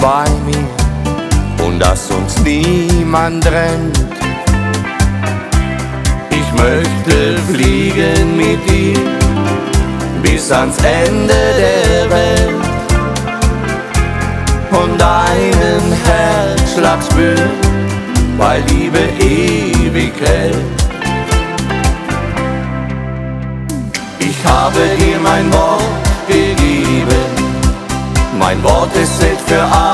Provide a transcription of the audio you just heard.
bei mir und dass uns niemand trennt. Ich möchte fliegen mit dir bis ans Ende der Welt und deinen Herzschlag spüren, weil Liebe ewig hält. Ich habe dir mein Wort gegeben, mein Wort, es zählt für alle.